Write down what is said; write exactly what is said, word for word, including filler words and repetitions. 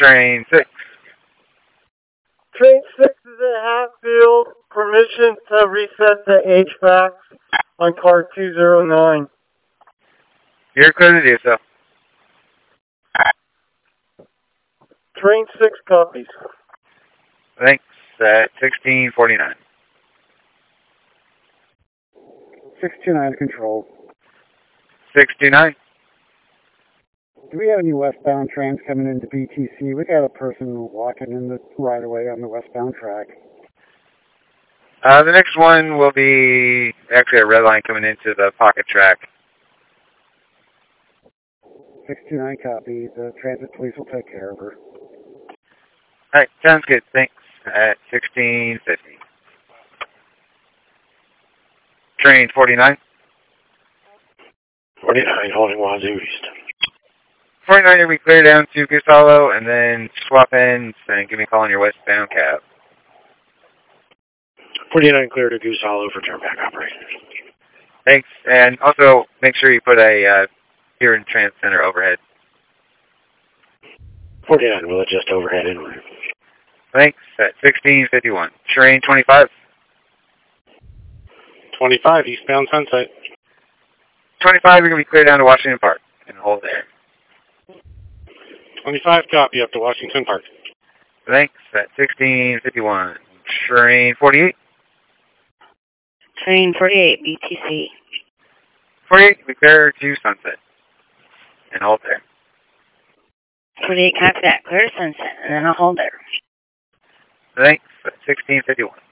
Train six. Train six is at Hatfield. Permission to reset the H V A C on car two zero nine. You're clear to do so. Train six copies. Thanks. At sixteen forty-nine. six two nine control. six two nine. Do we have any westbound trains coming into B T C? We got a person walking in the right away on the westbound track. Uh, the next one will be actually a red line coming into the pocket track. six two nine copy. The transit police will take care of her. Alright, sounds good. Thanks. At sixteen fifty. Train forty-nine. forty-nine, holding Wazoo East. forty-nine, you'll be clear down to Goose Hollow, and then swap ends and give me a call on your westbound cab. forty-nine, clear to Goose Hollow for turnback operators. Thanks, and also make sure you put a uh, here in Trans Center overhead. forty-nine, we'll adjust overhead en route. Thanks. At sixteen fifty-one. Train twenty-five. twenty-five, eastbound Sunset. twenty-five, you're going to be clear down to Washington Park and hold there. twenty-five, copy up to Washington Park. Thanks. At sixteen fifty-one. Train forty-eight. Train forty-eight, B T C. forty-eight, you'll be clear to Sunset and hold there. forty-eight, copy that. Clear to Sunset, and then I'll hold there. Thanks. At sixteen fifty-one.